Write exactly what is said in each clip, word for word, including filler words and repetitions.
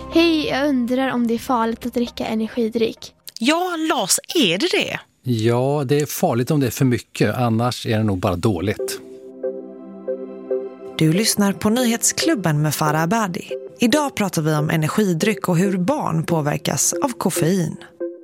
Hej, jag undrar om det är farligt att dricka energidryck. Ja, Lars, är det det? Ja, det är farligt om det är för mycket, annars är det nog bara dåligt. Du lyssnar på Nyhetsklubben med Farah Abadi. Idag pratar vi om energidryck och hur barn påverkas av koffein.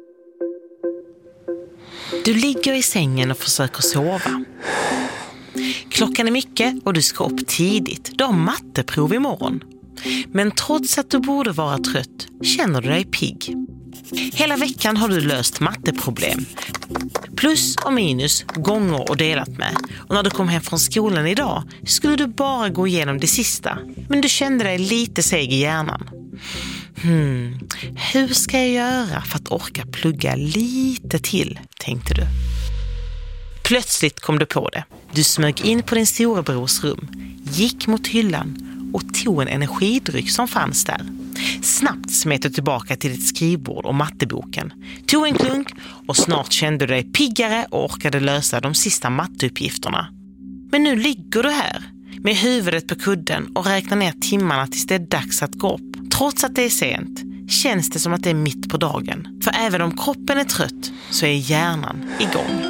Du ligger i sängen och försöker sova. Klockan är mycket och du ska upp tidigt. Du har matteprov imorgon. Men trots att du borde vara trött känner du dig pigg. Hela veckan har du löst matteproblem. Plus och minus, gånger och delat med. Och när du kom hem från skolan idag skulle du bara gå igenom det sista. Men du kände dig lite seg i hjärnan. Hmm, hur ska jag göra för att orka plugga lite till, tänkte du. Plötsligt kom du på det. Du smög in på din storebrors rum, gick mot hyllan och tog en energidryck som fanns där. Snabbt smet du tillbaka till ditt skrivbord och matteboken. Tog en klunk och snart kände du dig piggare och orkade lösa de sista matteuppgifterna. Men nu ligger du här med huvudet på kudden och räknar ner timmarna tills det är dags att gå upp. Trots att det är sent känns det som att det är mitt på dagen. För även om kroppen är trött så är hjärnan igång.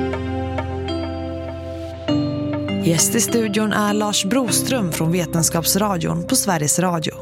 Gäst i studion är Lars Broström från Vetenskapsradion på Sveriges Radio.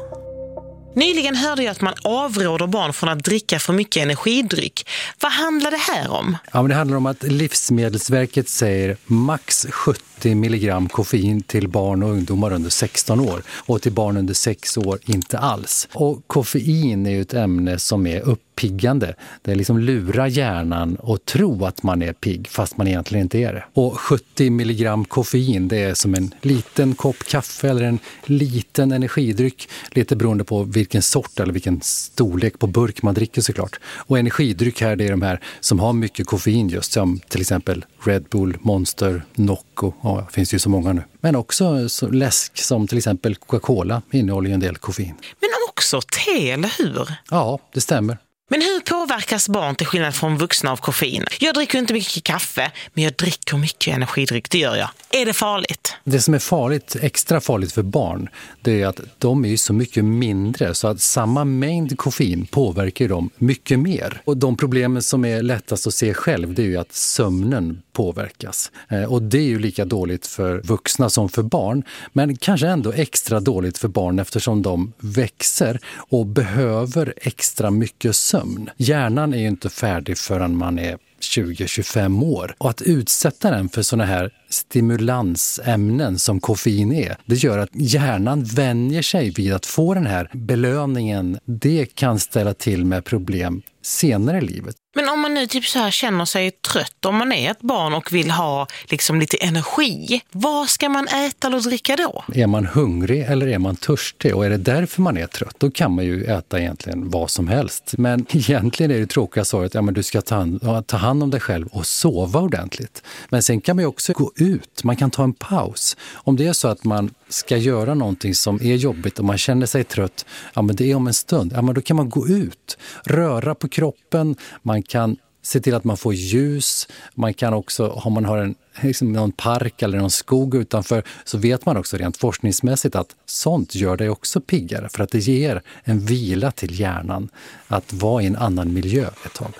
Nyligen hörde jag att man avråder barn från att dricka för mycket energidryck. Vad handlar det här om? Ja, men det handlar om att Livsmedelsverket säger max sjuttio milligram koffein till barn och ungdomar under sexton år och till barn under sex år inte alls. Och koffein är ju ett ämne som är uppiggande. Det liksom lurar hjärnan och tro att man är pigg fast man egentligen inte är det. Och sjuttio milligram koffein, det är som en liten kopp kaffe eller en liten energidryck, lite beroende på vilken sort eller vilken storlek på burk man dricker såklart. Och energidryck här, det är de här som har mycket koffein just, som till exempel Red Bull, Monster, Nocco, ja, det finns ju så många nu. Men också så läsk som till exempel Coca-Cola innehåller en del koffein. Men också te, eller hur? Ja, det stämmer. Men hur påverkas barn till skillnad från vuxna av koffein? Jag dricker inte mycket kaffe, men jag dricker mycket energidryck, det gör jag. Är det farligt? Det som är farligt, extra farligt för barn, det är att de är så mycket mindre så att samma mängd koffein påverkar dem mycket mer. Och de problemen som är lättast att se själv, det är ju att sömnen påverkas. Och det är ju lika dåligt för vuxna som för barn, men kanske ändå extra dåligt för barn eftersom de växer och behöver extra mycket sömn. Hjärnan är ju inte färdig förrän man är tjugo till tjugofem år. Och att utsätta den för såna här stimulansämnen som koffein är, det gör att hjärnan vänjer sig vid att få den här belöningen. Det kan ställa till med problem senare i livet. Men om man nu typ så här känner sig trött, om man är ett barn och vill ha liksom lite energi, vad ska man äta eller dricka då? Är man hungrig eller är man törstig och är det därför man är trött, då kan man ju äta egentligen vad som helst. Men egentligen är det tråkiga svaret att ja, men du ska ta hand, ta hand om dig själv och sova ordentligt. Men sen kan man ju också gå ut, man kan ta en paus. Om det är så att man ska göra någonting som är jobbigt och man känner sig trött, ja men det är om en stund, ja men då kan man gå ut, röra på kroppen, man kan se till att man får ljus, man kan också, om man har en, liksom någon park eller någon skog utanför, så vet man också rent forskningsmässigt att sånt gör dig också piggare för att det ger en vila till hjärnan att vara i en annan miljö ett tag.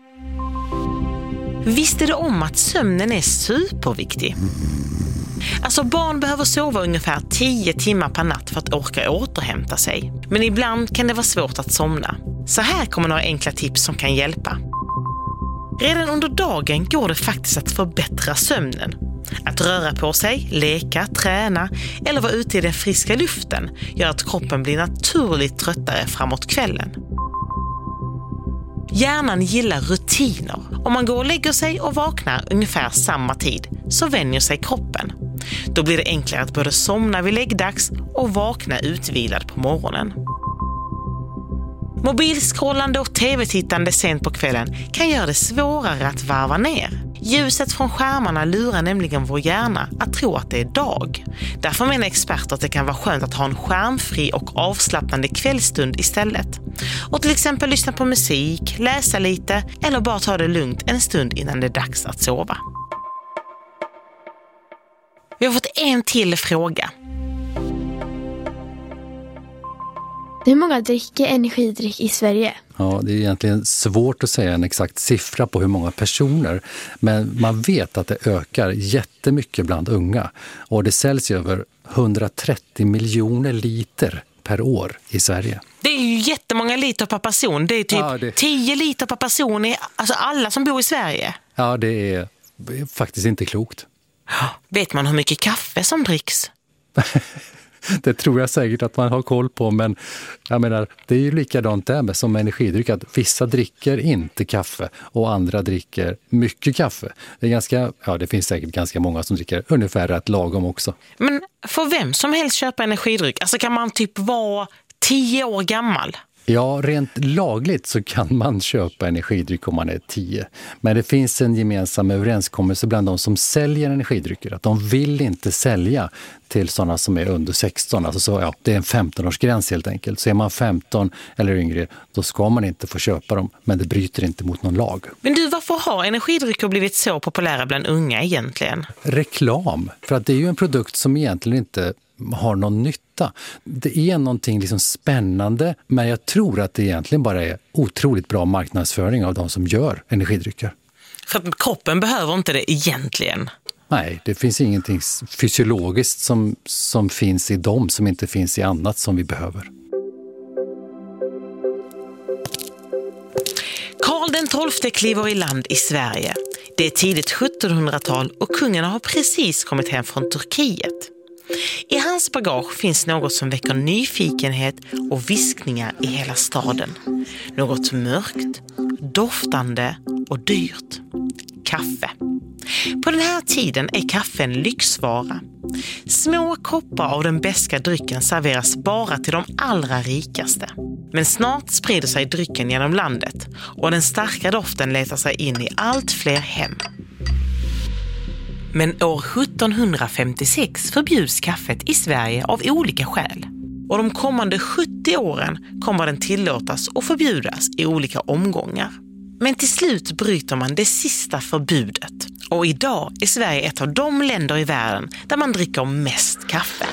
Visste du om att sömnen är superviktig? Alltså barn behöver sova ungefär tio timmar per natt för att orka återhämta sig. Men ibland kan det vara svårt att somna. Så här kommer några enkla tips som kan hjälpa. Redan under dagen går det faktiskt att förbättra sömnen. Att röra på sig, leka, träna eller vara ute i den friska luften gör att kroppen blir naturligt tröttare framåt kvällen. Hjärnan gillar rutiner. Om man går och lägger sig och vaknar ungefär samma tid så vänjer sig kroppen. Då blir det enklare att både somna vid läggdags och vakna utvilad på morgonen. Mobilskrollande och tv-tittande sent på kvällen kan göra det svårare att varva ner. Ljuset från skärmarna lurar nämligen vår hjärna att tro att det är dag. Därför menar experter att det kan vara skönt att ha en skärmfri och avslappnande kvällstund istället. Och till exempel lyssna på musik, läsa lite eller bara ta det lugnt en stund innan det är dags att sova. Vi har fått en till fråga. Hur många dricker energidryck i Sverige? Ja, det är egentligen svårt att säga en exakt siffra på hur många personer. Men man vet att det ökar jättemycket bland unga. Och det säljs över hundratrettio miljoner liter per år i Sverige. Det är ju jättemånga liter per person. Det är typ ja, det... tio liter per person i alltså alla som bor i Sverige. Ja, det är faktiskt inte klokt. Vet man hur mycket kaffe som dricks? Det tror jag säkert att man har koll på, men jag menar, det är ju likadant där med som energidryck, att vissa dricker inte kaffe och andra dricker mycket kaffe. Det är ganska, ja, det finns säkert ganska många som dricker ungefär rätt lagom också. Men får vem som helst köpa energidryck? Alltså kan man typ vara tio år gammal? Ja, rent lagligt så kan man köpa energidryck om man är tio. Men det finns en gemensam överenskommelse bland de som säljer energidrycker. Att de vill inte sälja till sådana som är under sexton. Alltså så, ja, det är en femton-årsgräns helt enkelt. Så är man femton eller yngre, då ska man inte få köpa dem. Men det bryter inte mot någon lag. Men du, varför har energidrycker blivit så populära bland unga egentligen? Reklam. För att det är ju en produkt som egentligen inte har någon nytta. Det är någonting liksom spännande, men jag tror att det egentligen bara är otroligt bra marknadsföring av de som gör energidrycker. För att kroppen behöver inte det egentligen. Nej, det finns ingenting fysiologiskt som, som finns i dem som inte finns i annat som vi behöver. Karl den tolfte kliver i land i Sverige. Det är tidigt sjuttonhundratal och kungen har precis kommit hem från Turkiet. I hans bagage finns något som väcker nyfikenhet och viskningar i hela staden. Något mörkt, doftande och dyrt. Kaffe. På den här tiden är kaffe en lyxvara. Små koppar av den beska drycken serveras bara till de allra rikaste. Men snart sprider sig drycken genom landet och den starka doften letar sig in i allt fler hem. Men år sjuttonhundrafemtiosex förbjuds kaffet i Sverige av olika skäl. Och de kommande sjuttio åren kommer den tillåtas och förbjudas i olika omgångar. Men till slut bryter man det sista förbudet. Och idag är Sverige ett av de länder i världen där man dricker mest kaffe.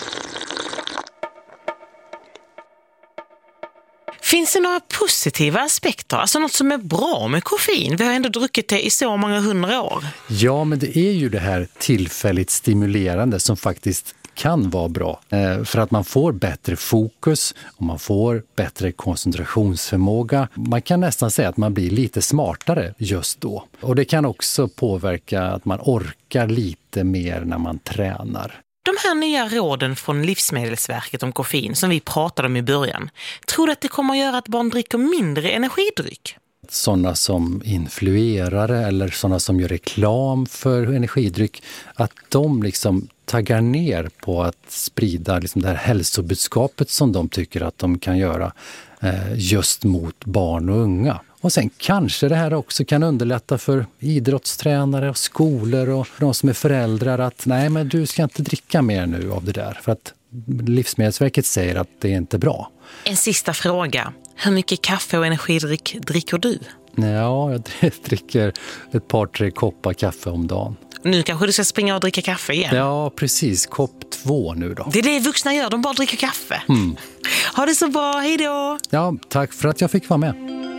Finns det några positiva aspekter? Alltså något som är bra med koffein? Vi har ändå druckit det i så många hundra år. Ja, men det är ju det här tillfälligt stimulerande som faktiskt kan vara bra. Eh, för att man får bättre fokus och man får bättre koncentrationsförmåga. Man kan nästan säga att man blir lite smartare just då. Och det kan också påverka att man orkar lite mer när man tränar. De här nya råden från Livsmedelsverket om koffein som vi pratade om i början, tror du att det kommer att göra att barn dricker mindre energidryck? Sådana som influerare eller sådana som gör reklam för energidryck, att de liksom taggar ner på att sprida liksom det här hälsobudskapet som de tycker att de kan göra eh, just mot barn och unga. Och sen kanske det här också kan underlätta för idrottstränare och skolor och de som är föräldrar att nej, men du ska inte dricka mer nu av det där. För att Livsmedelsverket säger att det är inte bra. En sista fråga. Hur mycket kaffe och energidryck dricker du? Ja, jag dricker ett par, tre koppar kaffe om dagen. Nu kanske du ska springa och dricka kaffe igen. Ja, precis. Kopp två nu då. Det är det vuxna gör, de bara dricker kaffe. Mm. Ha det så bra, hej då! Ja, tack för att jag fick vara med.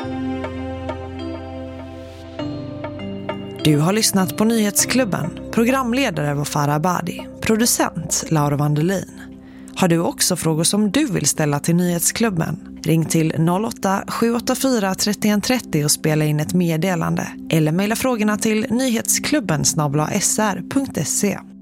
Du har lyssnat på Nyhetsklubben. Programledare var Farah Abadi. Producent Laura Vandelin. Har du också frågor som du vill ställa till Nyhetsklubben? Ring till noll åtta sju åtta fyra tre ett tre noll och spela in ett meddelande. Eller mejla frågorna till nyhetsklubben snabel-a s r punkt se.